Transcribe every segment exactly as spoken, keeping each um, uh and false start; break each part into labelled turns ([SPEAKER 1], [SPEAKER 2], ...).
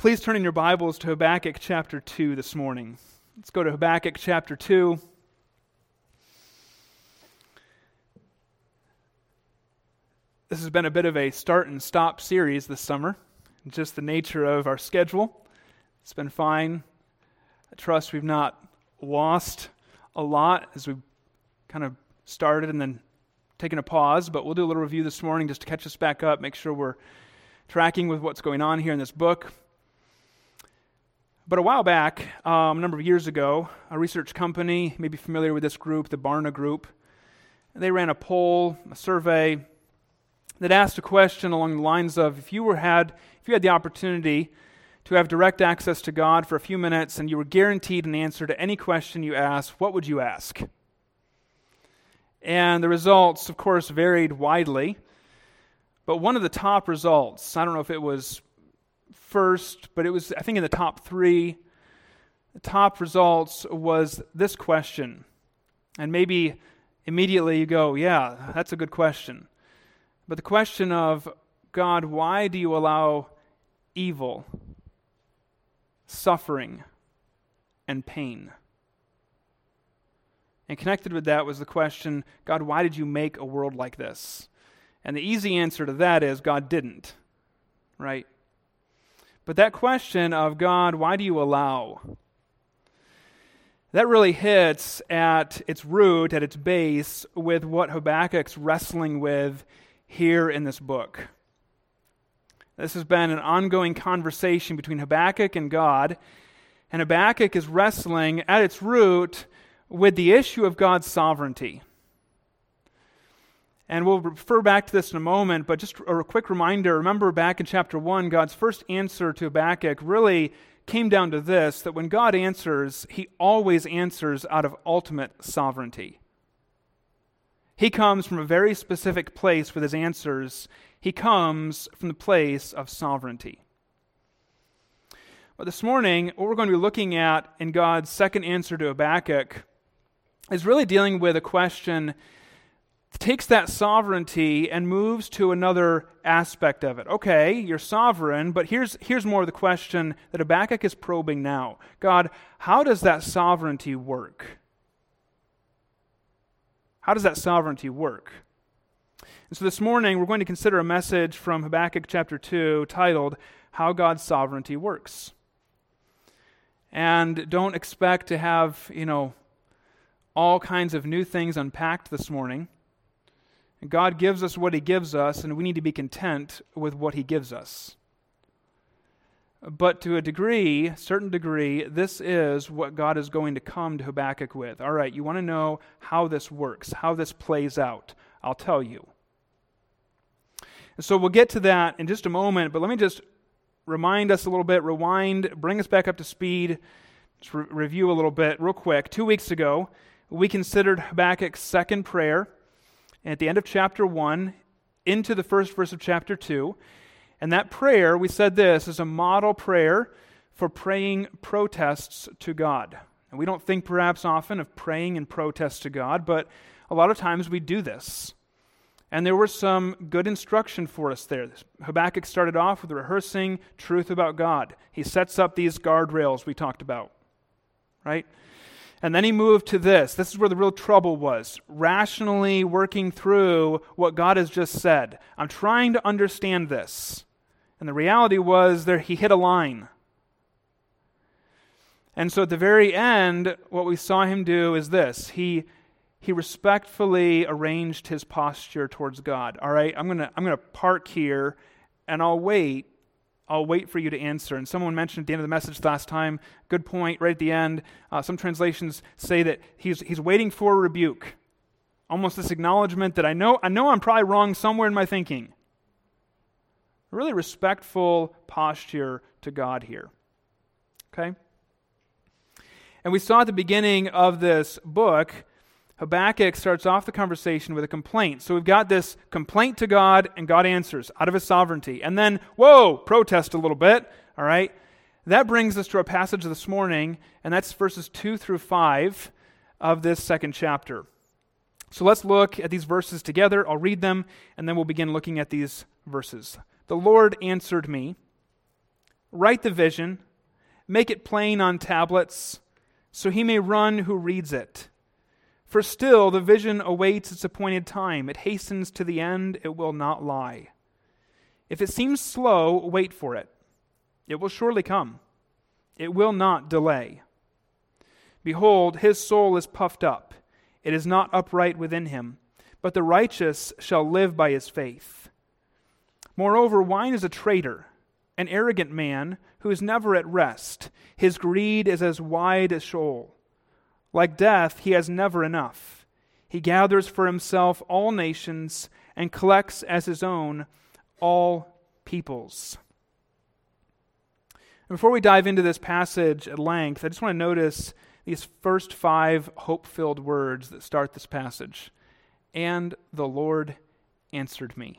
[SPEAKER 1] Please turn in your Bibles to Habakkuk chapter two this morning. Let's go to Habakkuk chapter two. This has been a bit of a start and stop series this summer, just the nature of our schedule. It's been fine. I trust we've not lost a lot as we've kind of started and then taken a pause, but we'll do a little review this morning just to catch us back up, make sure we're tracking with what's going on here in this book. But a while back, um, a number of years ago, a research company, you may be familiar with this group, the Barna Group, they ran a poll, a survey that asked a question along the lines of, if you were had, if you had the opportunity to have direct access to God for a few minutes and you were guaranteed an answer to any question you asked, what would you ask? And the results, of course, varied widely. But one of the top results, I don't know if it was first, but it was, I think, in the top three, the top results was this question. And maybe immediately you go, yeah, that's a good question. But the question of, God, why do you allow evil, suffering, and pain? And connected with that was the question, God, why did you make a world like this? And the easy answer to that is God didn't, right? But that question of, God, why do you allow? That really hits at its root, at its base, with what Habakkuk's wrestling with here in this book. This has been an ongoing conversation between Habakkuk and God, and Habakkuk is wrestling at its root with the issue of God's sovereignty. And we'll refer back to this in a moment, but just a quick reminder, remember back in chapter one, God's first answer to Habakkuk really came down to this, that when God answers, He always answers out of ultimate sovereignty. He comes from a very specific place with His answers. He comes from the place of sovereignty. But this morning, what we're going to be looking at in God's second answer to Habakkuk is really dealing with a question that takes that sovereignty and moves to another aspect of it. Okay, you're sovereign, but here's, here's more of the question that Habakkuk is probing now. God, how does that sovereignty work? How does that sovereignty work? And so this morning, we're going to consider a message from Habakkuk chapter two titled, How God's Sovereignty Works. And don't expect to have, you know, all kinds of new things unpacked this morning. God gives us what He gives us, and we need to be content with what He gives us. But to a degree, certain degree, this is what God is going to come to Habakkuk with. All right, you want to know how this works, how this plays out. I'll tell you. And so we'll get to that in just a moment, but let me just remind us a little bit, rewind, bring us back up to speed, just re- review a little bit real quick. Two weeks ago, we considered Habakkuk's second prayer at the end of chapter one into the first verse of chapter two. And that prayer, we said this, is a model prayer for praying protests to God. And we don't think perhaps often of praying in protest to God, but a lot of times we do this. And there was some good instruction for us there. Habakkuk started off with rehearsing truth about God. He sets up these guardrails we talked about, right? And then he moved to this. This is where the real trouble was. Rationally working through what God has just said. I'm trying to understand this. And the reality was there he hit a line. And so at the very end, what we saw him do is this. He he respectfully arranged his posture towards God. All right, I'm gonna I'm gonna park here and I'll wait. I'll wait for you to answer. And someone mentioned at the end of the message last time, good point, right at the end. Uh, some translations say that he's he's waiting for a rebuke. Almost this acknowledgement that I know I know I'm probably wrong somewhere in my thinking. A really respectful posture to God here. Okay? And we saw at the beginning of this book, Habakkuk starts off the conversation with a complaint. So we've got this complaint to God, and God answers out of His sovereignty. And then, whoa, protest a little bit, all right? That brings us to our passage this morning, and that's verses two through five of this second chapter. So let's look at these verses together. I'll read them, and then we'll begin looking at these verses. The Lord answered me, write the vision, make it plain on tablets, so he may run who reads it. For still the vision awaits its appointed time. It hastens to the end, it will not lie. If it seems slow, wait for it. It will surely come. It will not delay. Behold, his soul is puffed up. It is not upright within him, but the righteous shall live by his faith. Moreover, wine is a traitor, an arrogant man who is never at rest. His greed is as wide as Sheol. Like death, he has never enough. He gathers for himself all nations and collects as his own all peoples. And before we dive into this passage at length, I just want to notice these first five hope-filled words that start this passage. And the Lord answered me.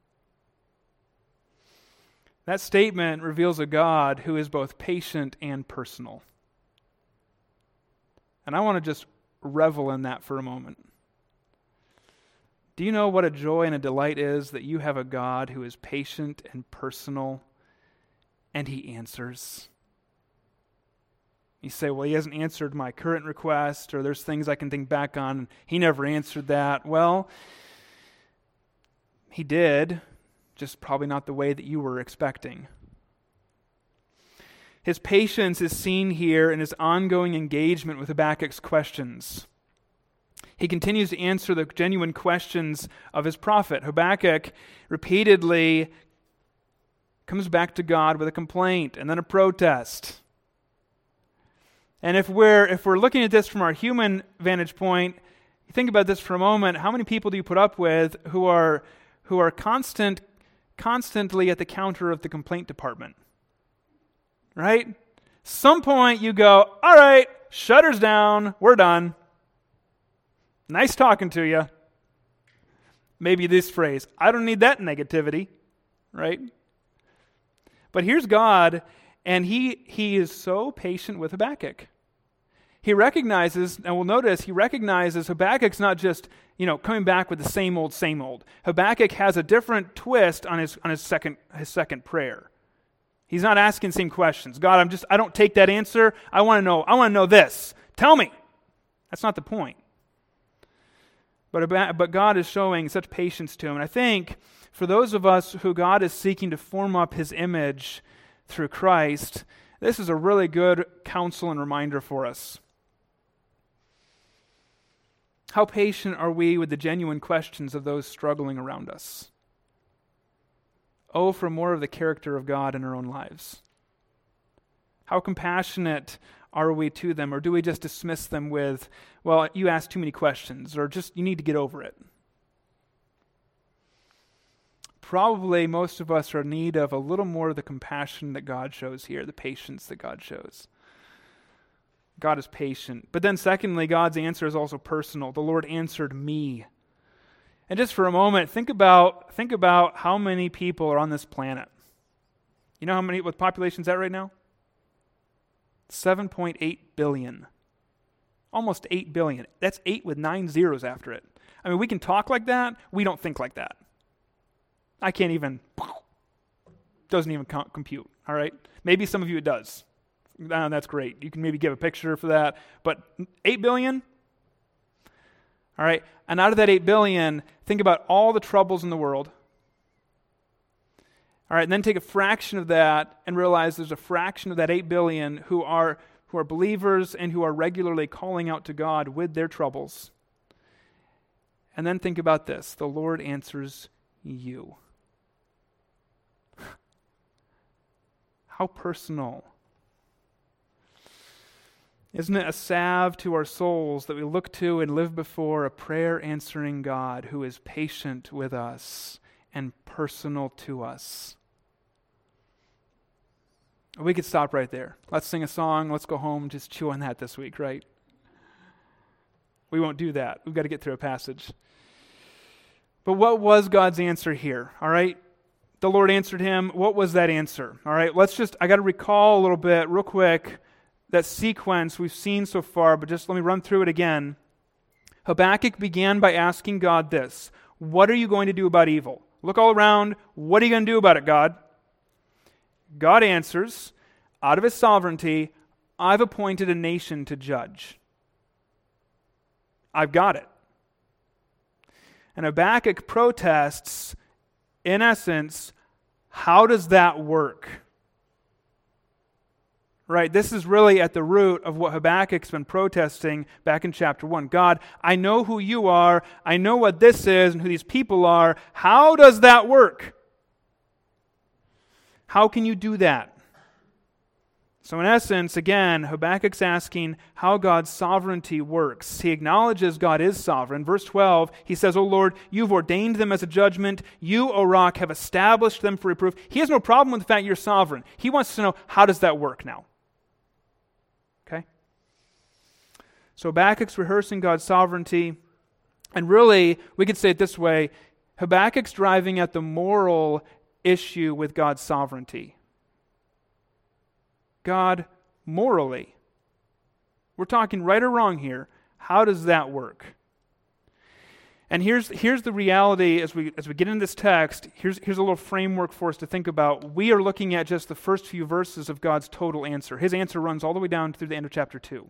[SPEAKER 1] That statement reveals a God who is both patient and personal. And I want to just revel in that for a moment. Do you know what a joy and a delight is that you have a God who is patient and personal, and he answers? You say, well, he hasn't answered my current request, or there's things I can think back on. He never answered that. Well, he did, just probably not the way that you were expecting. His patience is seen here in his ongoing engagement with Habakkuk's questions. He continues to answer the genuine questions of his prophet. Habakkuk repeatedly comes back to God with a complaint and then a protest. And if we're if we're looking at this from our human vantage point, you think about this for a moment. How many people do you put up with who are who are constant constantly at the counter of the complaint department? Right? Some point you go, all right, shutters down, we're done. Nice talking to you. Maybe this phrase, I don't need that negativity, right? But here's God, and he he is so patient with Habakkuk. He recognizes, and we'll notice, he recognizes Habakkuk's not just, you know, coming back with the same old, same old. Habakkuk has a different twist on his on his second his second prayer. He's not asking the same questions. God, I'm just, I don't take that answer. I want to know, I want to know this. Tell me. That's not the point. But, but God is showing such patience to him. And I think for those of us who God is seeking to form up his image through Christ, this is a really good counsel and reminder for us. How patient are we with the genuine questions of those struggling around us? Oh, for more of the character of God in our own lives. How compassionate are we to them, or do we just dismiss them with, well, you asked too many questions, or just, you need to get over it? Probably most of us are in need of a little more of the compassion that God shows here, the patience that God shows. God is patient. But then secondly, God's answer is also personal. The Lord answered me. And just for a moment, think about think about how many people are on this planet. You know how many, what the population's at right now? seven point eight billion. Almost eight billion. That's eight with nine zeros after it. I mean, we can talk like that. We don't think like that. I can't even, doesn't even compute, all right? Maybe some of you it does. Uh, that's great. You can maybe give a picture for that. But eight billion? All right, and out of that eight billion, think about all the troubles in the world. All right, and then take a fraction of that and realize there's a fraction of that eight billion who are who are believers and who are regularly calling out to God with their troubles. And then think about this. The Lord answers you. How personal. Isn't it a salve to our souls that we look to and live before a prayer-answering God who is patient with us and personal to us? We could stop right there. Let's sing a song. Let's go home. Just chew on that this week, right? We won't do that. We've got to get through a passage. But what was God's answer here? All right? The Lord answered him. What was that answer? All right, let's just, I got to recall a little bit real quick that sequence we've seen so far, but just let me run through it again. Habakkuk began by asking God this: what are you going to do about evil? Look all around. What are you going to do about it, God? God answers, out of his sovereignty, I've appointed a nation to judge. I've got it. And Habakkuk protests, in essence, how does that work? Right, this is really at the root of what Habakkuk's been protesting back in chapter one. God, I know who you are, I know what this is and who these people are. How does that work? How can you do that? So in essence, again, Habakkuk's asking how God's sovereignty works. He acknowledges God is sovereign. Verse twelve, he says, O Lord, you've ordained them as a judgment. You, O rock, have established them for reproof. He has no problem with the fact you're sovereign. He wants to know, how does that work now? Okay? So Habakkuk's rehearsing God's sovereignty. And really, we could say it this way, Habakkuk's driving at the moral issue with God's sovereignty. God, morally, we're talking right or wrong here, how does that work? And here's here's the reality as we as we get into this text, here's here's a little framework for us to think about. We are looking at just the first few verses of God's total answer. His answer runs all the way down through the end of chapter two.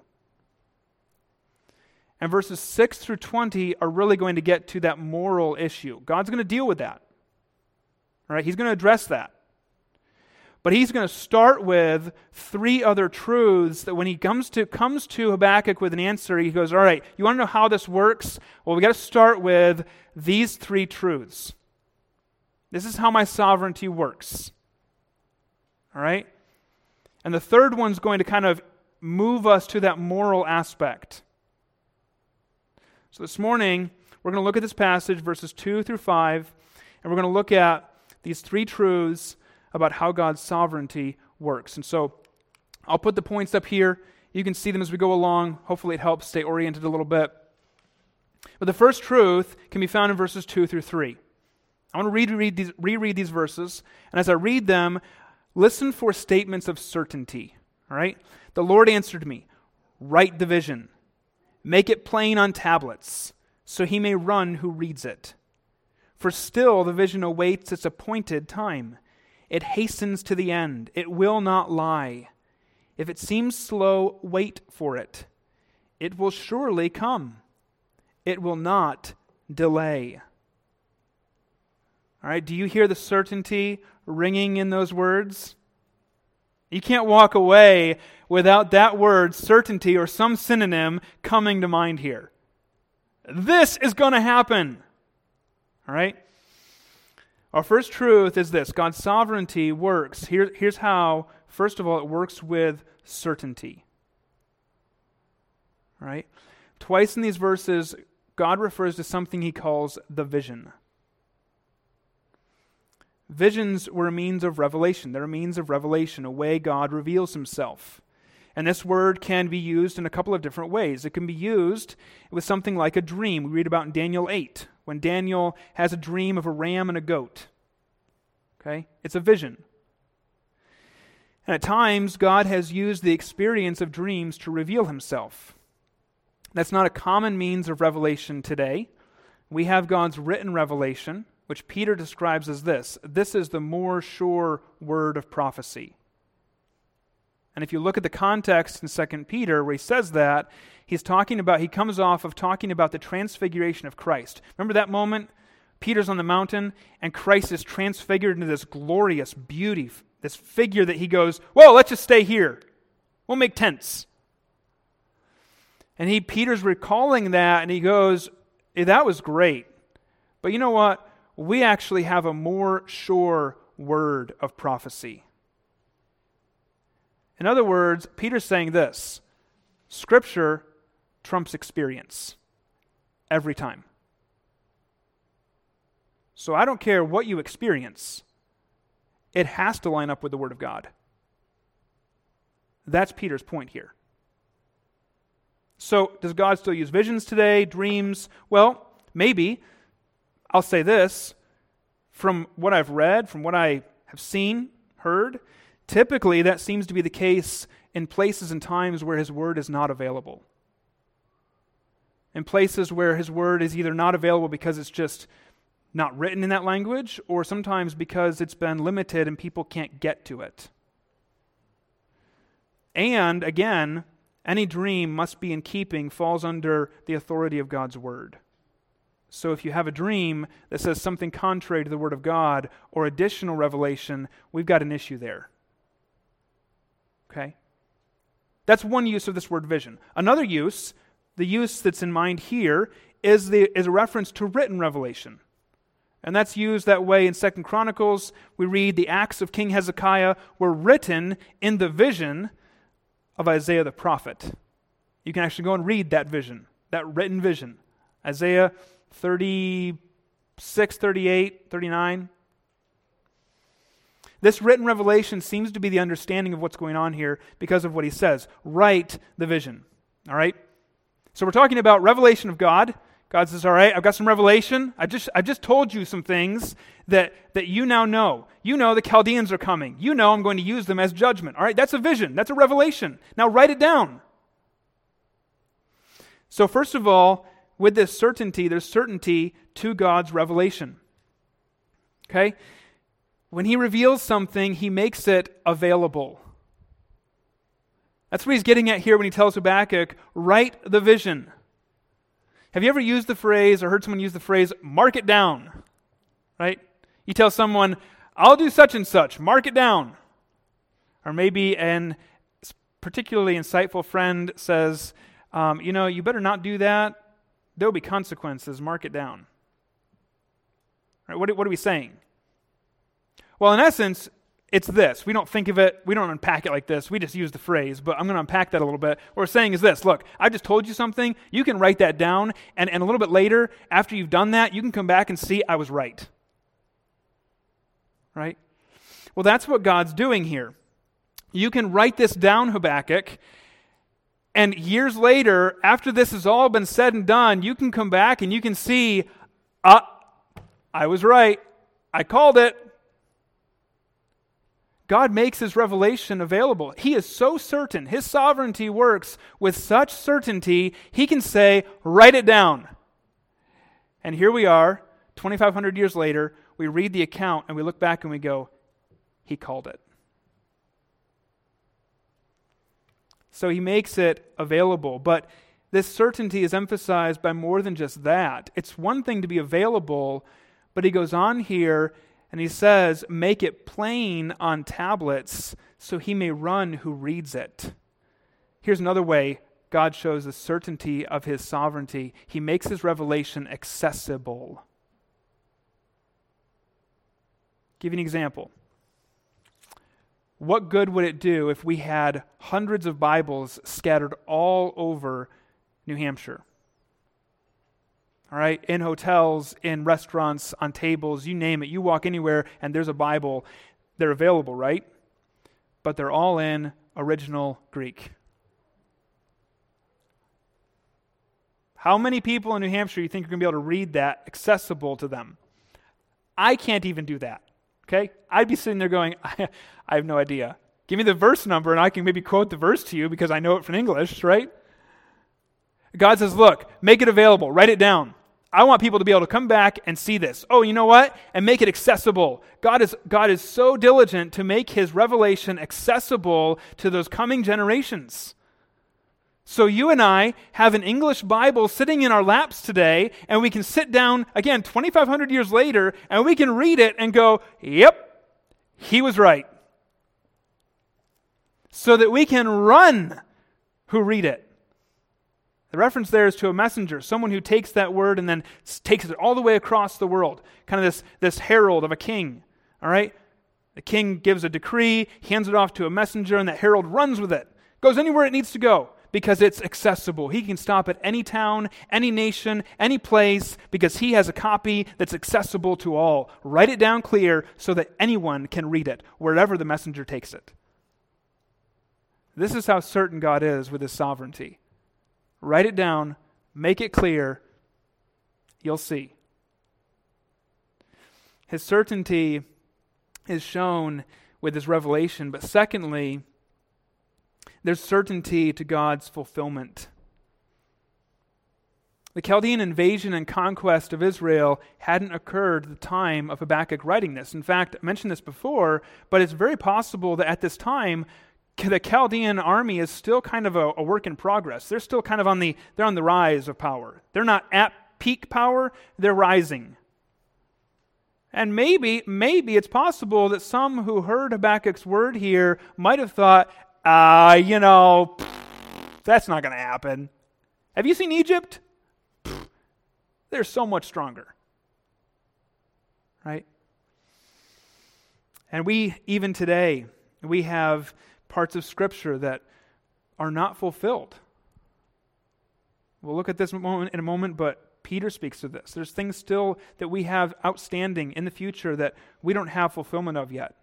[SPEAKER 1] And verses six through twenty are really going to get to that moral issue. God's going to deal with that. All right, he's going to address that. But he's going to start with three other truths that when he comes to comes to Habakkuk with an answer, he goes, all right, you want to know how this works? Well, we got to start with these three truths. This is how my sovereignty works. All right? And the third one's going to kind of move us to that moral aspect. So this morning, we're going to look at this passage, verses two through five, and we're going to look at these three truths about how God's sovereignty works. And so I'll put the points up here. You can see them as we go along. Hopefully it helps stay oriented a little bit. But the first truth can be found in verses two through three. I want to read, read these, reread these verses, and as I read them, listen for statements of certainty. All right? The Lord answered me, write the vision, make it plain on tablets, so he may run who reads it. For still the vision awaits its appointed time. It hastens to the end. It will not lie. If it seems slow, wait for it. It will surely come. It will not delay. All right, do you hear the certainty ringing in those words? You can't walk away without that word, certainty, or some synonym coming to mind here. This is going to happen. All right? Our first truth is this. God's sovereignty works. Here, here's how. First of all, it works with certainty. All right? Twice in these verses, God refers to something he calls the vision. Visions were a means of revelation. They're a means of revelation, a way God reveals himself. And this word can be used in a couple of different ways. It can be used with something like a dream. We read about in Daniel eight, when Daniel has a dream of a ram and a goat. Okay? It's a vision. And at times, God has used the experience of dreams to reveal himself. That's not a common means of revelation today. We have God's written revelation, which Peter describes as this. This is the more sure word of prophecy. And if you look at the context in Second Peter where he says that, he's talking about, he comes off of talking about the transfiguration of Christ. Remember that moment? Peter's on the mountain and Christ is transfigured into this glorious beauty, this figure that he goes, whoa, let's just stay here. We'll make tents. And he, Peter's recalling that and he goes, hey, that was great. But you know what? We actually have a more sure word of prophecy. In other words, Peter's saying this, Scripture trumps experience every time. So I don't care what you experience, it has to line up with the Word of God. That's Peter's point here. So does God still use visions today, dreams? Well, maybe. I'll say this, from what I've read, from what I have seen, heard, typically that seems to be the case in places and times where his word is not available. In places where his word is either not available because it's just not written in that language, or sometimes because it's been limited and people can't get to it. And again, any dream must be in keeping, falls under the authority of God's word. So if you have a dream that says something contrary to the word of God or additional revelation, we've got an issue there. Okay? That's one use of this word vision. Another use, the use that's in mind here, is the is a reference to written revelation. And that's used that way in Second Chronicles. We read the acts of King Hezekiah were written in the vision of Isaiah the prophet. You can actually go and read that vision, that written vision. Isaiah thirty-six, thirty-eight, thirty-nine. This written revelation seems to be the understanding of what's going on here because of what he says. Write the vision. All right? So we're talking about revelation of God. God says, all right, I've got some revelation. I just, I've just told you some things that, that you now know. You know the Chaldeans are coming. You know I'm going to use them as judgment. All right, that's a vision. That's a revelation. Now write it down. So first of all, with this certainty, there's certainty to God's revelation. Okay? When he reveals something, he makes it available. That's what he's getting at here when he tells Habakkuk, write the vision. Have you ever used the phrase or heard someone use the phrase, mark it down? Right? You tell someone, I'll do such and such, mark it down. Or maybe an particularly insightful friend says, um, you know, you better not do that. There will be consequences, mark it down. Right? What, what are we saying? Well, in essence, it's this. We don't think of it, we don't unpack it like this. We just use the phrase, but I'm going to unpack that a little bit. What we're saying is this. Look, I just told you something. You can write that down, and, and a little bit later, after you've done that, you can come back and see I was right. Right? Well, that's what God's doing here. You can write this down, Habakkuk, and years later, after this has all been said and done, you can come back and you can see, ah, I was right. I called it. God makes his revelation available. He is so certain. His sovereignty works with such certainty, he can say, write it down. And here we are, twenty-five hundred years later, we read the account and we look back and we go, he called it. So he makes it available. But this certainty is emphasized by more than just that. It's one thing to be available, but he goes on here and he says, make it plain on tablets so he may run who reads it. Here's another way God shows the certainty of his sovereignty. He makes his revelation accessible. I'll give you an example. What good would it do if we had hundreds of Bibles scattered all over New Hampshire? All right, in hotels, in restaurants, on tables, you name it. You walk anywhere and there's a Bible. They're available, right? But they're all in original Greek. How many people in New Hampshire do you think are going to be able to read that accessible to them? I can't even do that, okay? I'd be sitting there going, I, I have no idea. Give me the verse number and I can maybe quote the verse to you because I know it from English, right? God says, look, make it available. Write it down. I want people to be able to come back and see this. Oh, you know what? And make it accessible. God is, God is so diligent to make his revelation accessible to those coming generations. So you and I have an English Bible sitting in our laps today, and we can sit down, again, twenty-five hundred years later, and we can read it and go, yep, he was right. So that we can run who read it. The reference there is to a messenger, someone who takes that word and then takes it all the way across the world. Kind of this, this herald of a king, all right? The king gives a decree, hands it off to a messenger, and that herald runs with it. Goes anywhere it needs to go because it's accessible. He can stop at any town, any nation, any place because he has a copy that's accessible to all. Write it down clear so that anyone can read it wherever the messenger takes it. This is how certain God is with his sovereignty. Write it down, make it clear, you'll see. His certainty is shown with his revelation, but secondly, there's certainty to God's fulfillment. The Chaldean invasion and conquest of Israel hadn't occurred at the time of Habakkuk writing this. In fact, I mentioned this before, but it's very possible that at this time, the Chaldean army is still kind of a, a work in progress. They're still kind of on the, they're on the rise of power. They're not at peak power, they're rising. And maybe, maybe it's possible that some who heard Habakkuk's word here might have thought, ah, uh, you know, that's not going to happen. Have you seen Egypt? They're so much stronger. Right? And we, even today, we have parts of Scripture that are not fulfilled. We'll look at this moment in a moment, but Peter speaks to this. There's things still that we have outstanding in the future that we don't have fulfillment of yet.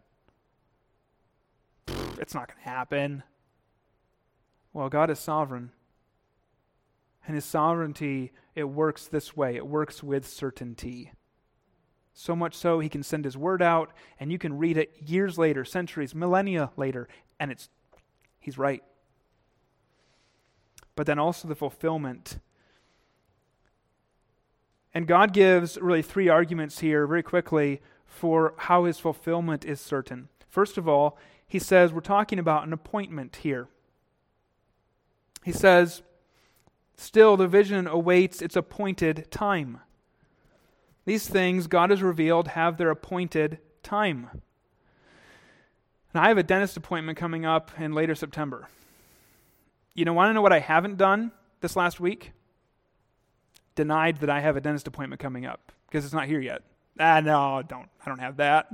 [SPEAKER 1] It's not going to happen. Well, God is sovereign. And His sovereignty, it works this way. It works with certainty. So much so, He can send His word out, and you can read it years later, centuries, millennia later, and it's He's right. But then also the fulfillment. And God gives really three arguments here very quickly for how His fulfillment is certain. First of all, He says we're talking about an appointment here. He says, still the vision awaits its appointed time. These things God has revealed have their appointed time. And I have a dentist appointment coming up in later September. You know, want to know what I haven't done this last week? Denied that I have a dentist appointment coming up because it's not here yet. Ah, no, don't. I don't have that.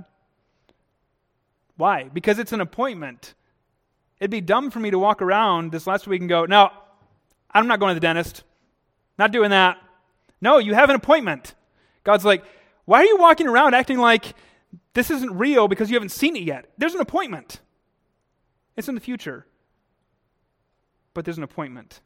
[SPEAKER 1] Why? Because it's an appointment. It'd be dumb for me to walk around this last week and go, no, I'm not going to the dentist. Not doing that. No, you have an appointment. God's like, why are you walking around acting like this isn't real because you haven't seen it yet? There's an appointment. It's in the future. But there's an appointment.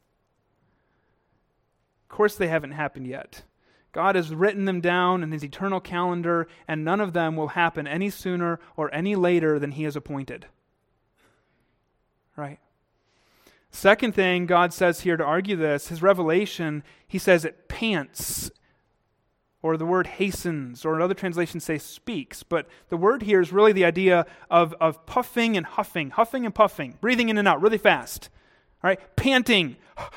[SPEAKER 1] Of course they haven't happened yet. God has written them down in His eternal calendar, and none of them will happen any sooner or any later than He has appointed. Right? Second thing God says here to argue this, His revelation, He says it pants, or the word hastens, or other translations say speaks. But the word here is really the idea of, of puffing and huffing, huffing and puffing, breathing in and out really fast. All right? Panting.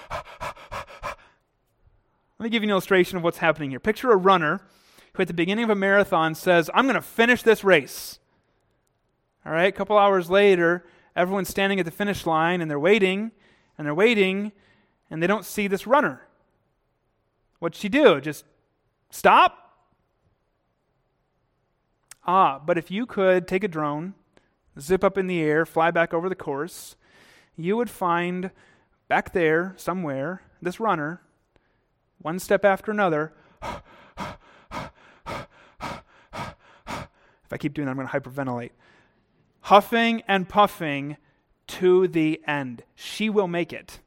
[SPEAKER 1] Let me give you an illustration of what's happening here. Picture a runner who at the beginning of a marathon says, I'm going to finish this race. All right? A couple hours later, everyone's standing at the finish line, and they're waiting, and they're waiting, and they don't see this runner. What'd she do? Just stop? Ah, but if you could take a drone, zip up in the air, fly back over the course, you would find back there somewhere this runner, one step after another. If I keep doing that, I'm going to hyperventilate. Huffing and puffing to the end. She will make it.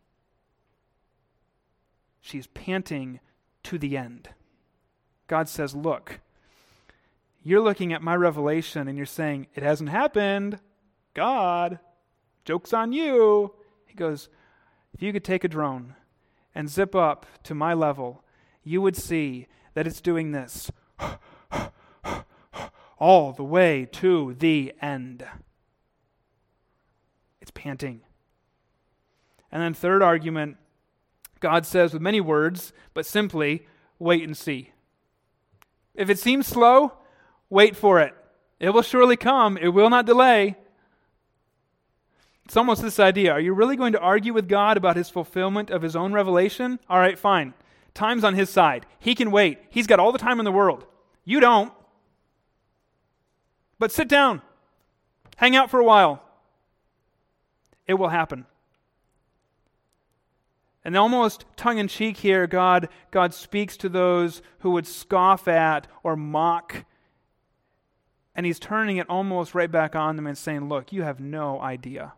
[SPEAKER 1] She's panting to the end. God says, look, you're looking at my revelation and you're saying, it hasn't happened. God, joke's on you. He goes, if you could take a drone and zip up to my level, you would see that it's doing this all the way to the end. It's panting. And then third argument, God says with many words, but simply, wait and see. If it seems slow, wait for it. It will surely come. It will not delay. It's almost this idea. Are you really going to argue with God about His fulfillment of His own revelation? All right, fine. Time's on His side. He can wait. He's got all the time in the world. You don't. But sit down. Hang out for a while. It will happen. And almost tongue-in-cheek here, God, God speaks to those who would scoff at or mock. And He's turning it almost right back on them and saying, look, you have no idea.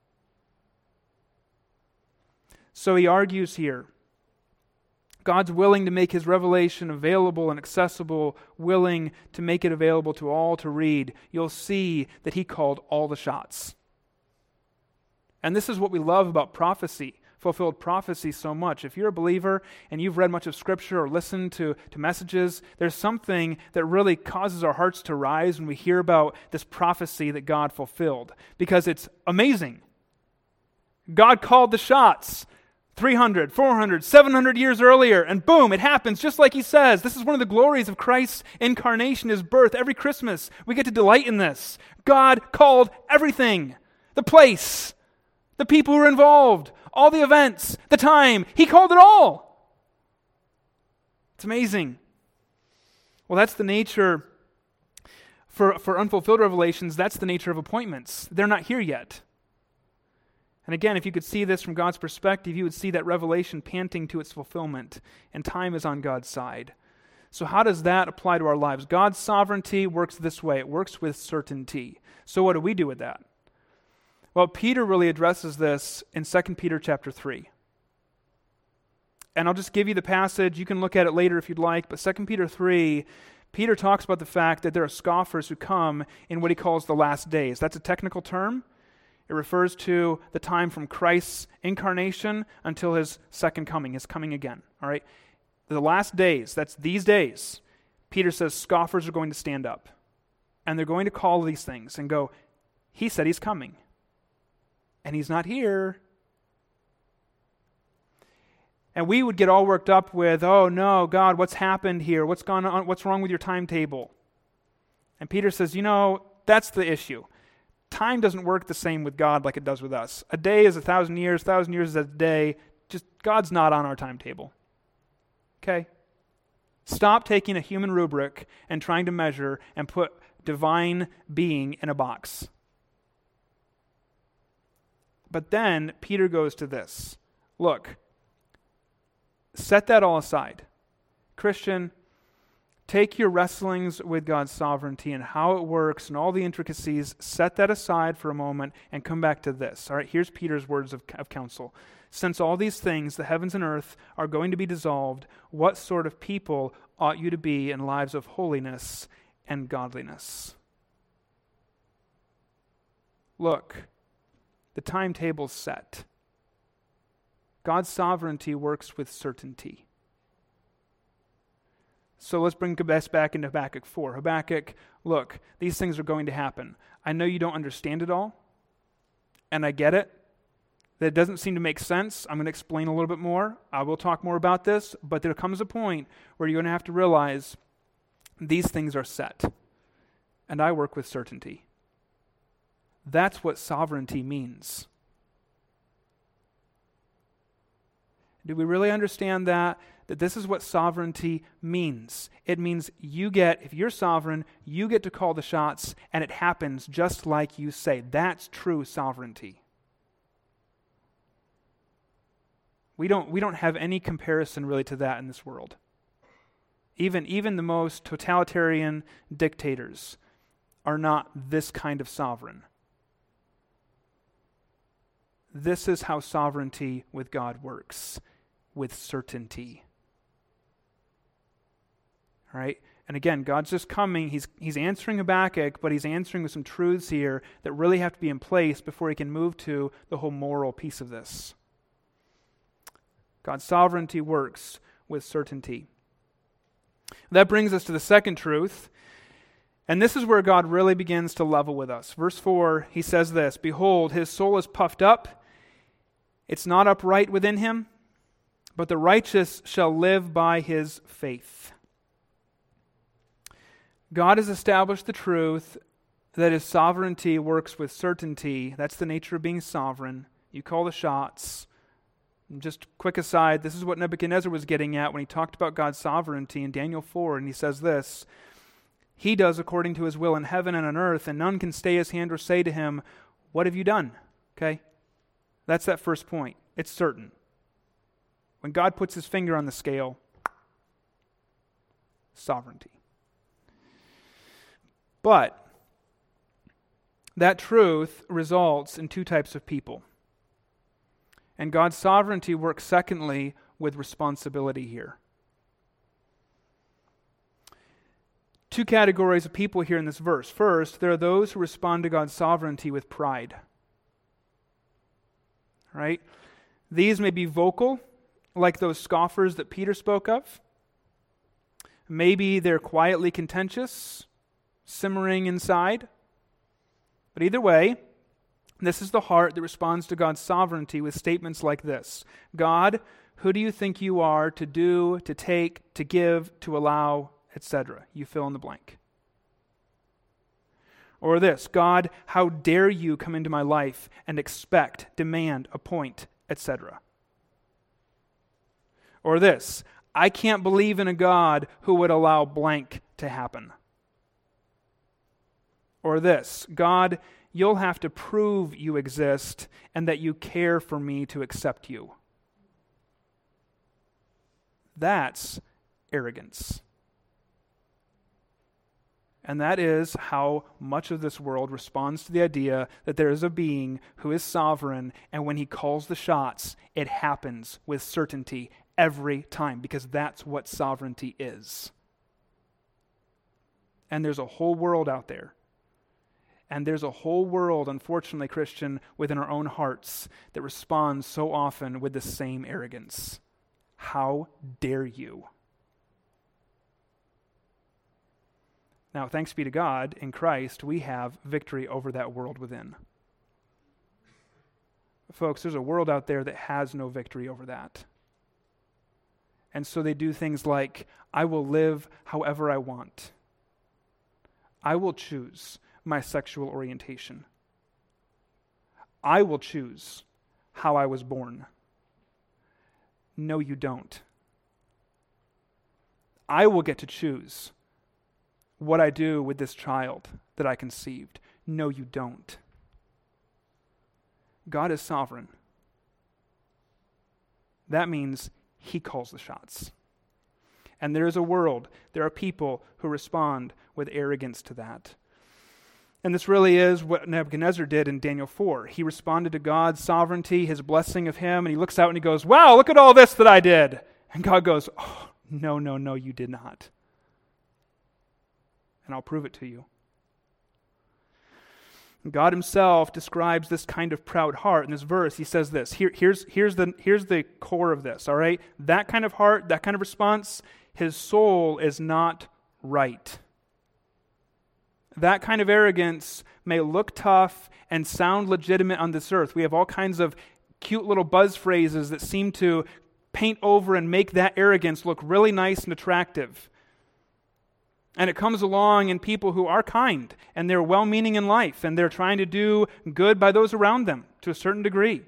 [SPEAKER 1] So He argues here. God's willing to make His revelation available and accessible, willing to make it available to all to read. You'll see that He called all the shots. And this is what we love about prophecy. fulfilled prophecy so much. If you're a believer and you've read much of Scripture or listened to, to messages, there's something that really causes our hearts to rise when we hear about this prophecy that God fulfilled, because it's amazing. God called the shots three hundred, four hundred, seven hundred years earlier, and boom, it happens just like he says. This is one of the glories of Christ's incarnation, his birth. Every Christmas, we get to delight in this. God called everything. The place, the people who are involved, all the events, the time. He called it all. It's amazing. Well, that's the nature, for, for unfulfilled revelations, that's the nature of appointments. They're not here yet. And again, if you could see this from God's perspective, you would see that revelation panting to its fulfillment, and time is on God's side. So how does that apply to our lives? God's sovereignty works this way. It works with certainty. So what do we do with that? Well, Peter really addresses this in Second Peter chapter three. And I'll just give you the passage. You can look at it later if you'd like. But Second Peter three, Peter talks about the fact that there are scoffers who come in what he calls the last days. That's a technical term. It refers to the time from Christ's incarnation until his second coming, his coming again. All right? The last days, that's these days, Peter says scoffers are going to stand up. And they're going to call these things and go, he said he's coming. And he's not here. And we would get all worked up with, oh no, God, what's happened here? What's gone on? What's wrong with your timetable? And Peter says, you know, that's the issue. Time doesn't work the same with God like it does with us. A day is a thousand years, a thousand years is a day. Just, God's not on our timetable. Okay? Stop taking a human rubric and trying to measure and put divine being in a box. But then Peter goes to this. Look, set that all aside. Christian, take your wrestlings with God's sovereignty and how it works and all the intricacies, set that aside for a moment and come back to this. All right, here's Peter's words of, of counsel. Since all these things, the heavens and earth, are going to be dissolved, what sort of people ought you to be in lives of holiness and godliness? Look, the timetable's set. God's sovereignty works with certainty. So let's bring us back into Habakkuk four. Habakkuk, look, these things are going to happen. I know you don't understand it all, and I get it. That it doesn't seem to make sense. I'm going to explain a little bit more. I will talk more about this, but there comes a point where you're going to have to realize these things are set, and I work with certainty. That's what sovereignty means. Do we really understand that? That this is what sovereignty means. It means you get, if you're sovereign, you get to call the shots, and it happens just like you say. That's true sovereignty. We don't, we don't have any comparison really to that in this world. Even, even the most totalitarian dictators are not this kind of sovereign. This is how sovereignty with God works, with certainty. All right? And again, God's just coming. He's, he's answering Habakkuk, but he's answering with some truths here that really have to be in place before he can move to the whole moral piece of this. God's sovereignty works with certainty. That brings us to the second truth, and this is where God really begins to level with us. Verse four, he says this, "Behold, his soul is puffed up. It's not upright within him, but the righteous shall live by his faith." God has established the truth that his sovereignty works with certainty. That's the nature of being sovereign. You call the shots. And just quick aside, this is what Nebuchadnezzar was getting at when he talked about God's sovereignty in Daniel four, and he says this, "He does according to his will in heaven and on earth, and none can stay his hand or say to him, 'What have you done?'" Okay? That's that first point. It's certain. When God puts his finger on the scale, sovereignty. But that truth results in two types of people. And God's sovereignty works, secondly, with responsibility here. Two categories of people here in this verse. First, there are those who respond to God's sovereignty with pride. Right? These may be vocal, like those scoffers that Peter spoke of. Maybe they're quietly contentious, simmering inside. But either way, this is the heart that responds to God's sovereignty with statements like this: God, who do you think you are to do, to take, to give, to allow, et cetera? You fill in the blank. Or this: God, how dare you come into my life and expect, demand, appoint, et cetera. Or this: I can't believe in a God who would allow blank to happen. Or this: God, you'll have to prove you exist and that you care for me to accept you. That's arrogance. And that is how much of this world responds to the idea that there is a being who is sovereign, and when he calls the shots, it happens with certainty every time, because that's what sovereignty is. And there's a whole world out there. And there's a whole world, unfortunately, Christian, within our own hearts that responds so often with the same arrogance. How dare you? Now, thanks be to God, in Christ, we have victory over that world within. Folks, there's a world out there that has no victory over that. And so they do things like, I will live however I want. I will choose my sexual orientation. I will choose how I was born. No, you don't. I will get to choose what I do with this child that I conceived. No, you don't. God is sovereign. That means he calls the shots. And there is a world, there are people who respond with arrogance to that. And this really is what Nebuchadnezzar did in Daniel four. He responded to God's sovereignty, his blessing of him, and he looks out and he goes, wow, look at all this that I did. And God goes, oh, no, no, no, you did not. And I'll prove it to you. God himself describes this kind of proud heart in this verse. He says this, Here, here's, here's, the, here's the core of this, all right? That kind of heart, that kind of response, his soul is not right. That kind of arrogance may look tough and sound legitimate on this earth. We have all kinds of cute little buzz phrases that seem to paint over and make that arrogance look really nice and attractive. And it comes along in people who are kind and they're well-meaning in life and they're trying to do good by those around them to a certain degree.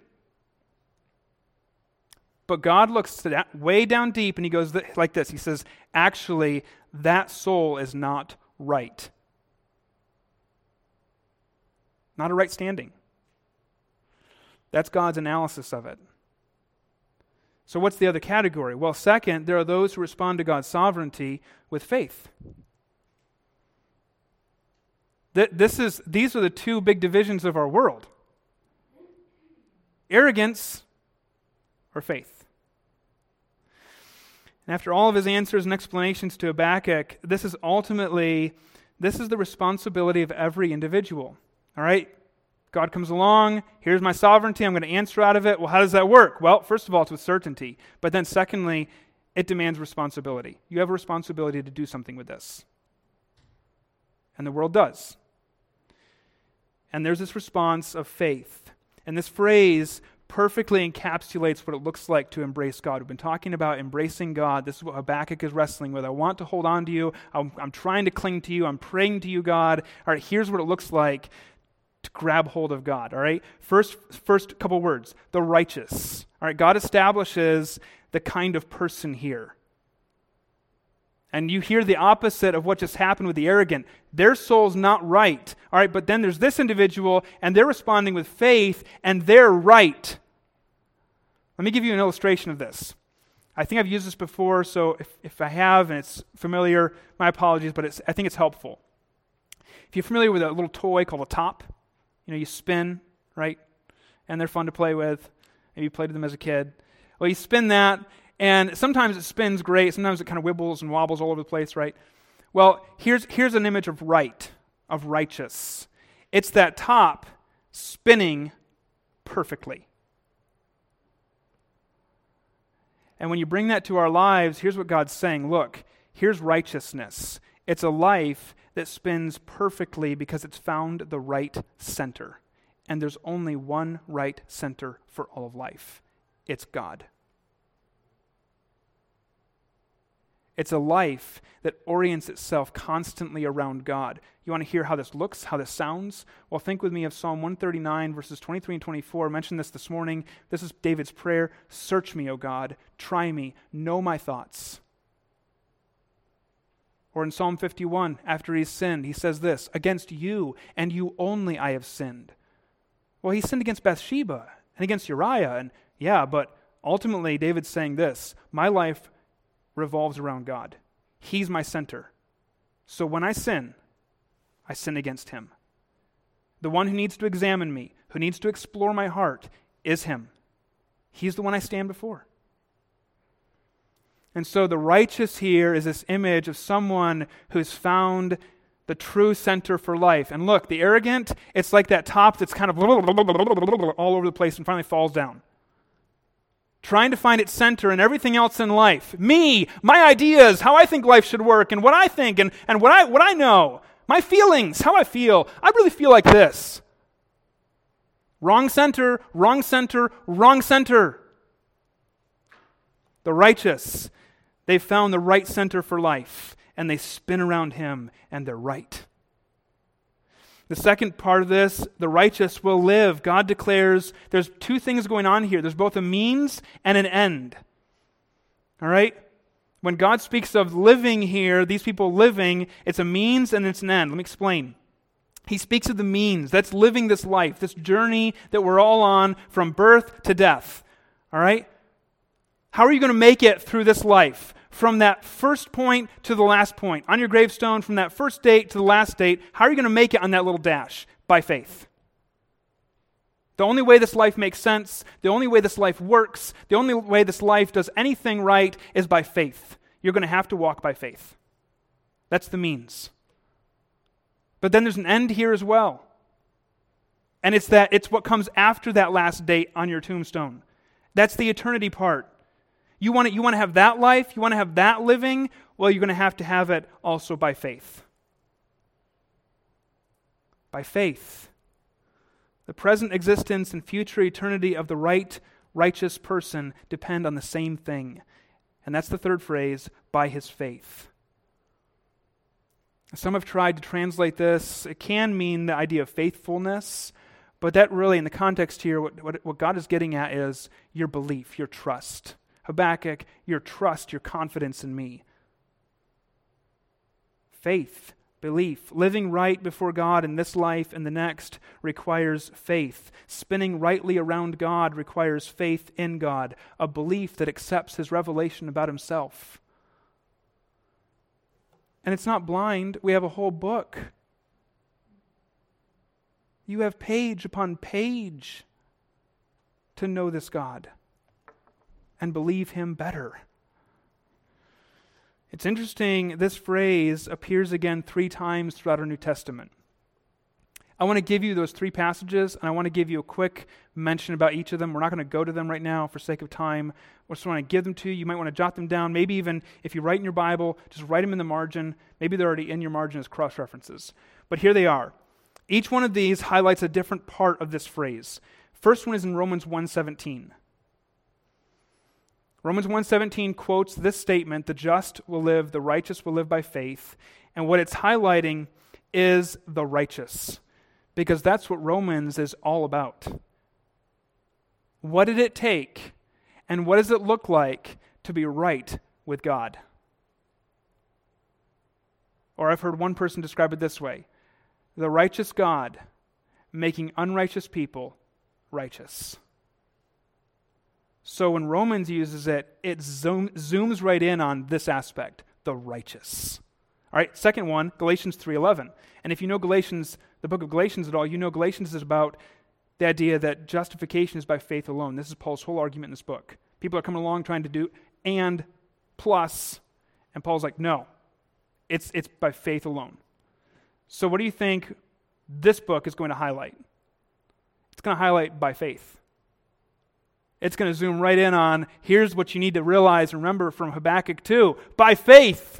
[SPEAKER 1] But God looks way down deep and he goes like this. He says, actually, that soul is not right. Not a right standing. That's God's analysis of it. So what's the other category? Well, second, there are those who respond to God's sovereignty with faith. This is, these are the two big divisions of our world. Arrogance or faith. And after all of his answers and explanations to Habakkuk, this is ultimately, this is the responsibility of every individual. All right? God comes along, here's my sovereignty, I'm going to answer out of it. Well, how does that work? Well, first of all, it's with certainty. But then secondly, it demands responsibility. You have a responsibility to do something with this. And the world does. And there's this response of faith. And this phrase perfectly encapsulates what it looks like to embrace God. We've been talking about embracing God. This is what Habakkuk is wrestling with. I want to hold on to you. I'm, I'm trying to cling to you. I'm praying to you, God. All right, here's what it looks like to grab hold of God. All right, first, first couple words, the righteous. All right, God establishes the kind of person here. And you hear the opposite of what just happened with the arrogant. Their soul's not right. All right, but then there's this individual, and they're responding with faith, and they're right. Let me give you an illustration of this. I think I've used this before, so if, if I have and it's familiar, my apologies, but it's, I think it's helpful. If you're familiar with a little toy called a top, you know, you spin, right? And they're fun to play with. Maybe you played with them as a kid. Well, you spin that, and sometimes it spins great. Sometimes it kind of wibbles and wobbles all over the place, right? Well, here's here's an image of right, of righteous. It's that top spinning perfectly. And when you bring that to our lives, here's what God's saying. Look, here's righteousness. It's a life that spins perfectly because it's found the right center. And there's only one right center for all of life. It's God. It's a life that orients itself constantly around God. You want to hear how this looks, how this sounds? Well, think with me of Psalm one thirty-nine, verses twenty-three and twenty-four. I mentioned this this morning. This is David's prayer. Search me, O God. Try me. Know my thoughts. Or in Psalm fifty-one, after he's sinned, he says this, against you and you only I have sinned. Well, he sinned against Bathsheba and against Uriah. And yeah, but ultimately David's saying this, my life revolves around God. He's my center. So when I sin, I sin against him. The one who needs to examine me, who needs to explore my heart, is him. He's the one I stand before. And so the righteous here is this image of someone who's found the true center for life. And look, the arrogant, it's like that top that's kind of all over the place and finally falls down. Trying to find its center in everything else in life. Me, my ideas, how I think life should work, and what I think, and, and what I what I know. My feelings, how I feel. I really feel like this. Wrong center, wrong center, wrong center. The righteous, they've found the right center for life, and they spin around him, and they're right. The second part of this, the righteous will live. God declares there's two things going on here. There's both a means and an end. All right? When God speaks of living here, these people living, it's a means and it's an end. Let me explain. He speaks of the means. That's living this life, this journey that we're all on from birth to death. All right? How are you going to make it through this life? From that first point to the last point. On your gravestone, from that first date to the last date, how are you going to make it on that little dash? By faith. The only way this life makes sense, the only way this life works, the only way this life does anything right is by faith. You're going to have to walk by faith. That's the means. But then there's an end here as well. And it's that it's what comes after that last date on your tombstone. That's the eternity part. You want to, you want to have that life? You want to have that living? Well, you're going to have to have it also by faith. By faith. The present existence and future eternity of the right, righteous person depend on the same thing. And that's the third phrase, by his faith. Some have tried to translate this. It can mean the idea of faithfulness, but that really, in the context here, what, what, what God is getting at is your belief, your trust. Habakkuk, your trust, your confidence in me. Faith, belief, living right before God in this life and the next requires faith. Spinning rightly around God requires faith in God, a belief that accepts his revelation about himself. And it's not blind. We have a whole book. You have page upon page to know this God and believe him better. It's interesting, this phrase appears again three times throughout our New Testament. I want to give you those three passages, and I want to give you a quick mention about each of them. We're not going to go to them right now for sake of time. I just want to give them to you. You might want to jot them down. Maybe even if you write in your Bible, just write them in the margin. Maybe they're already in your margin as cross-references. But here they are. Each one of these highlights a different part of this phrase. First one is in Romans one seventeen. Romans one seventeen quotes this statement, the just will live, the righteous will live by faith. And what it's highlighting is the righteous, because that's what Romans is all about. What did it take, and what does it look like to be right with God? Or I've heard one person describe it this way: the righteous God making unrighteous people righteous. So when Romans uses it, it zoom, zooms right in on this aspect, the righteous. All right, second one, Galatians three eleven. And if you know Galatians, the book of Galatians at all, you know Galatians is about the idea that justification is by faith alone. This is Paul's whole argument in this book. People are coming along trying to do and plus, and Paul's like, no, it's it's by faith alone. So what do you think this book is going to highlight? It's going to highlight by faith. It's going to zoom right in on, here's what you need to realize and remember from Habakkuk two. By faith.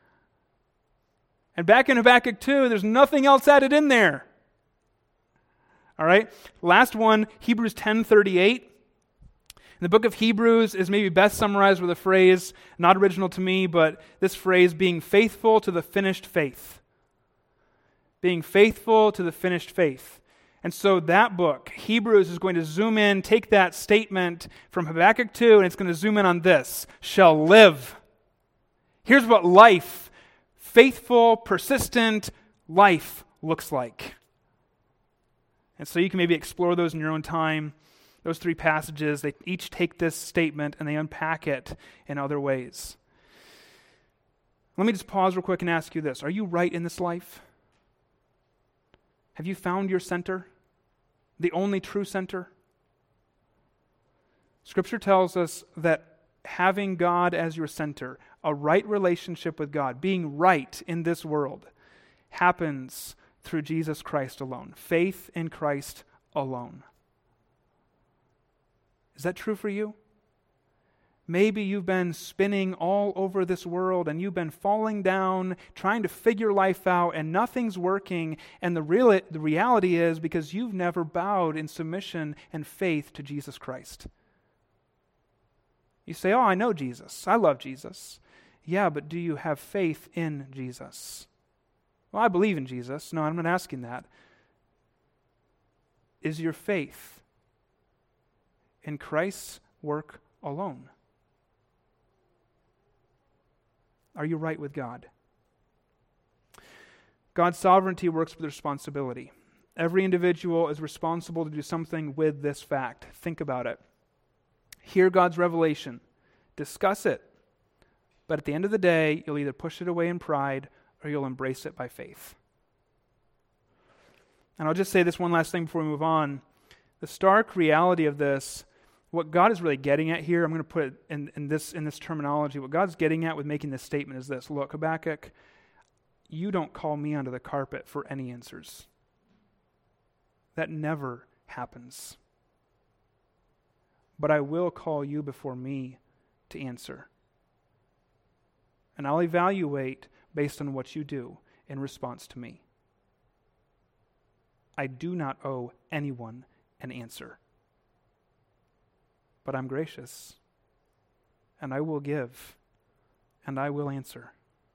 [SPEAKER 1] And back in Habakkuk two, there's nothing else added in there. All right? Last one, Hebrews ten thirty-eight. The book of Hebrews is maybe best summarized with a phrase, not original to me, but this phrase, being faithful to the finished faith. Being faithful to the finished faith. And so that book, Hebrews, is going to zoom in, take that statement from Habakkuk two, and it's going to zoom in on this, shall live. Here's what life, faithful, persistent life looks like. And so you can maybe explore those in your own time. Those three passages, they each take this statement and they unpack it in other ways. Let me just pause real quick and ask you this. Are you right in this life? Have you found your center? The only true center? Scripture tells us that having God as your center, a right relationship with God, being right in this world, happens through Jesus Christ alone. Faith in Christ alone. Is that true for you? Maybe you've been spinning all over this world and you've been falling down, trying to figure life out, and nothing's working. And the, real, the reality is because you've never bowed in submission and faith to Jesus Christ. You say, oh, I know Jesus. I love Jesus. Yeah, but do you have faith in Jesus? Well, I believe in Jesus. No, I'm not asking that. Is your faith in Christ's work alone? Are you right with God? God's sovereignty works with responsibility. Every individual is responsible to do something with this fact. Think about it. Hear God's revelation. Discuss it. But at the end of the day, you'll either push it away in pride or you'll embrace it by faith. And I'll just say this one last thing before we move on. The stark reality of this, what God is really getting at here, I'm going to put it in, in this in this terminology, what God's getting at with making this statement is this. Look, Habakkuk, you don't call me under the carpet for any answers. That never happens. But I will call you before me to answer. And I'll evaluate based on what you do in response to me. I do not owe anyone an answer. But I'm gracious, and I will give, and I will answer.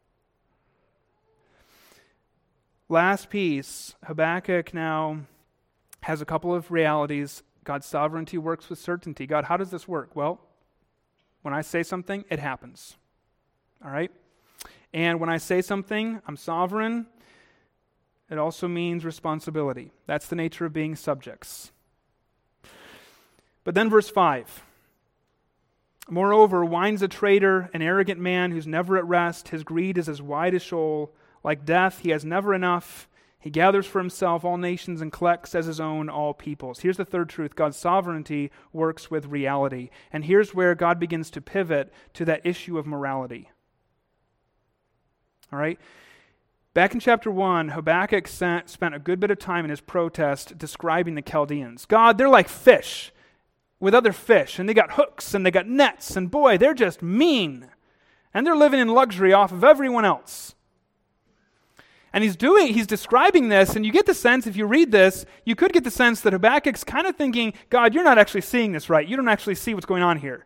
[SPEAKER 1] Last piece, Habakkuk now has a couple of realities. God's sovereignty works with certainty. God, how does this work? Well, when I say something, it happens. All right? And when I say something, I'm sovereign. It also means responsibility. That's the nature of being subjects. But then verse five. Moreover, wine's a traitor, an arrogant man who's never at rest. His greed is as wide as Sheol. Like death, he has never enough. He gathers for himself all nations and collects as his own all peoples. Here's the third truth. God's sovereignty works with reality. And here's where God begins to pivot to that issue of morality. All right? Back in chapter one, Habakkuk sent, spent a good bit of time in his protest describing the Chaldeans. God, they're like fish with other fish, and they got hooks, and they got nets, and boy, they're just mean. And they're living in luxury off of everyone else. And he's doing, he's describing this, and you get the sense, if you read this, you could get the sense that Habakkuk's kind of thinking, God, you're not actually seeing this right. You don't actually see what's going on here.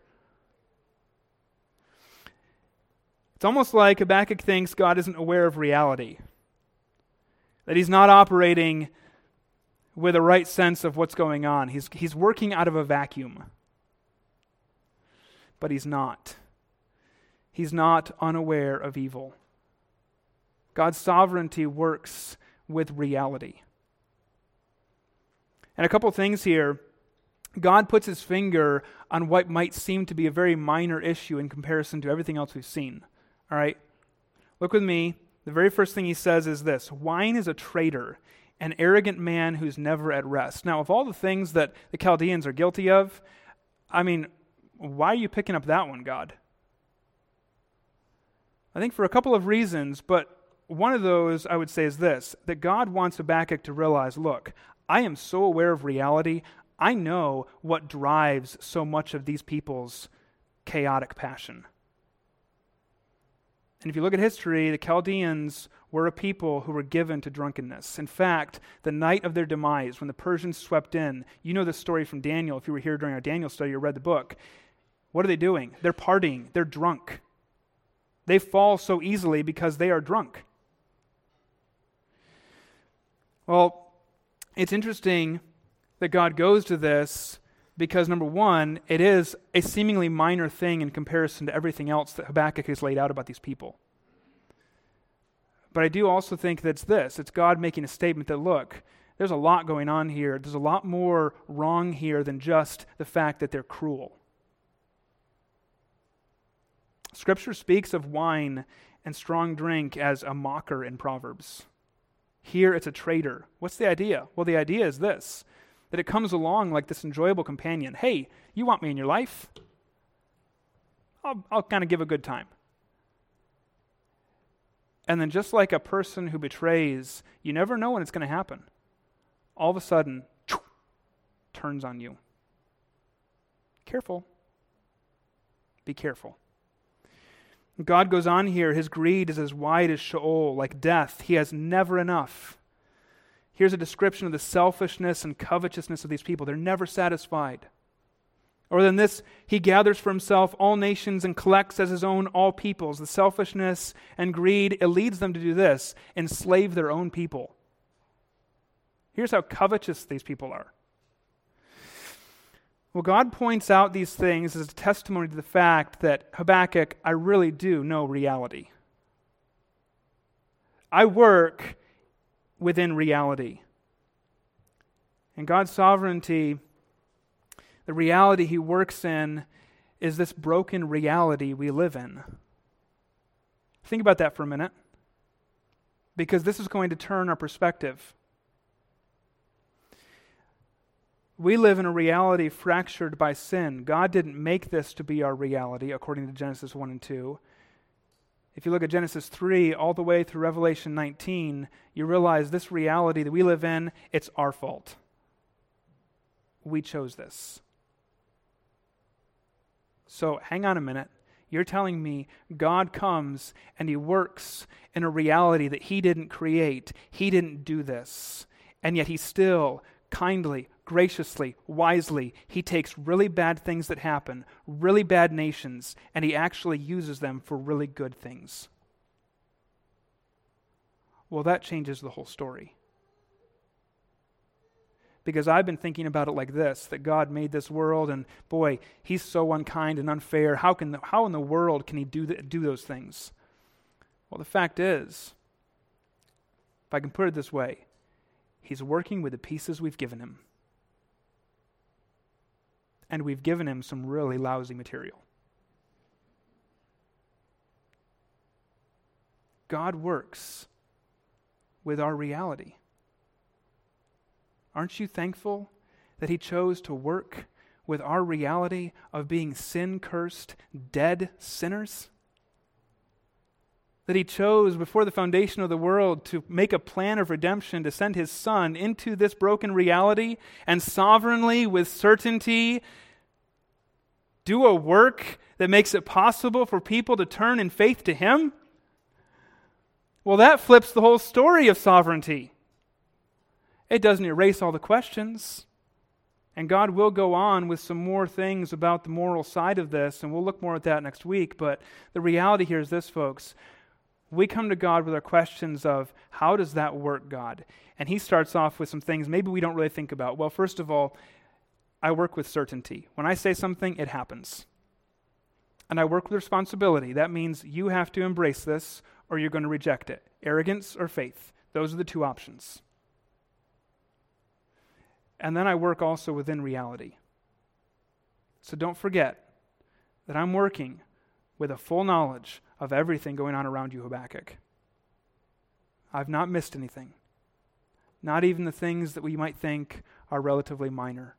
[SPEAKER 1] It's almost like Habakkuk thinks God isn't aware of reality. That he's not operating with a right sense of what's going on. He's, he's working out of a vacuum. But he's not. He's not unaware of evil. God's sovereignty works with reality. And a couple things here. God puts his finger on what might seem to be a very minor issue in comparison to everything else we've seen. All right? Look with me. The very first thing he says is this. Wine is a traitor, an arrogant man who's never at rest. Now, of all the things that the Chaldeans are guilty of, I mean, why are you picking up that one, God? I think for a couple of reasons, but one of those I would say is this, that God wants Habakkuk to realize, look, I am so aware of reality, I know what drives so much of these people's chaotic passion. And if you look at history, the Chaldeans were a people who were given to drunkenness. In fact, the night of their demise, when the Persians swept in, you know the story from Daniel. If you were here during our Daniel study or read the book, what are they doing? They're partying. They're drunk. They fall so easily because they are drunk. Well, it's interesting that God goes to this because, number one, it is a seemingly minor thing in comparison to everything else that Habakkuk has laid out about these people. But I do also think that it's this. It's God making a statement that, look, there's a lot going on here. There's a lot more wrong here than just the fact that they're cruel. Scripture speaks of wine and strong drink as a mocker in Proverbs. Here it's a traitor. What's the idea? Well, the idea is this, that it comes along like this enjoyable companion. Hey, you want me in your life? I'll, I'll kind of give a good time. And then just like a person who betrays, you never know when it's going to happen. All of a sudden, turns on you. Careful. Be careful. God goes on here, his greed is as wide as Sheol, like death. He has never enough. Here's a description of the selfishness and covetousness of these people. They're never satisfied. Or than this, he gathers for himself all nations and collects as his own all peoples. The selfishness and greed, it leads them to do this, enslave their own people. Here's how covetous these people are. Well, God points out these things as a testimony to the fact that, Habakkuk, I really do know reality. I work within reality. And God's sovereignty, the reality he works in, is this broken reality we live in. Think about that for a minute, because this is going to turn our perspective. We live in a reality fractured by sin. God didn't make this to be our reality, according to Genesis one and two. If you look at Genesis three all the way through Revelation nineteen, you realize this reality that we live in, it's our fault. We chose this. So hang on a minute. You're telling me God comes and he works in a reality that he didn't create. He didn't do this. And yet he still kindly, graciously, wisely, he takes really bad things that happen, really bad nations, and he actually uses them for really good things. Well, that changes the whole story. Because I've been thinking about it like this, that God made this world, and boy, he's so unkind and unfair. How can the, how in the world can he do the, do those things? Well, the fact is, if I can put it this way, he's working with the pieces we've given him. And we've given him some really lousy material. God works with our reality. Aren't you thankful that he chose to work with our reality of being sin-cursed, dead sinners? That he chose before the foundation of the world to make a plan of redemption, to send his Son into this broken reality and sovereignly, with certainty, do a work that makes it possible for people to turn in faith to him? Well, that flips the whole story of sovereignty. It doesn't erase all the questions. And God will go on with some more things about the moral side of this, and we'll look more at that next week. But the reality here is this, folks. We come to God with our questions of, how does that work, God? And he starts off with some things maybe we don't really think about. Well, first of all, I work with certainty. When I say something, it happens. And I work with responsibility. That means you have to embrace this or you're going to reject it. Arrogance or faith. Those are the two options. And then I work also within reality. So don't forget that I'm working with a full knowledge of everything going on around you, Habakkuk. I've not missed anything. Not even the things that we might think are relatively minor.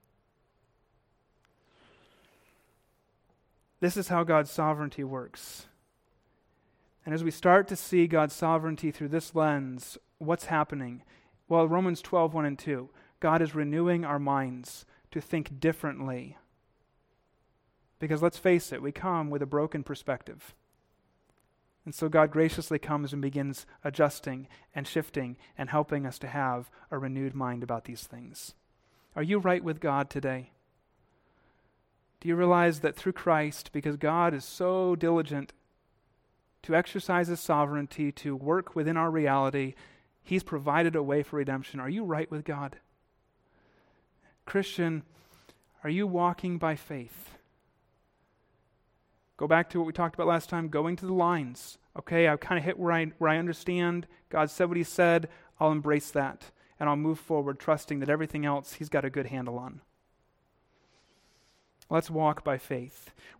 [SPEAKER 1] This is how God's sovereignty works. And as we start to see God's sovereignty through this lens, what's happening? Well, Romans twelve, one and two. God is renewing our minds to think differently. Because let's face it, we come with a broken perspective. And so God graciously comes and begins adjusting and shifting and helping us to have a renewed mind about these things. Are you right with God today? Do you realize that through Christ, because God is so diligent to exercise His sovereignty, to work within our reality, He's provided a way for redemption? Are you right with God? Christian, are you walking by faith? Go back to what we talked about last time, going to the lines. Okay, I've kind of hit where I, where I understand. God said what He said. I'll embrace that. And I'll move forward trusting that everything else He's got a good handle on. Let's walk by faith.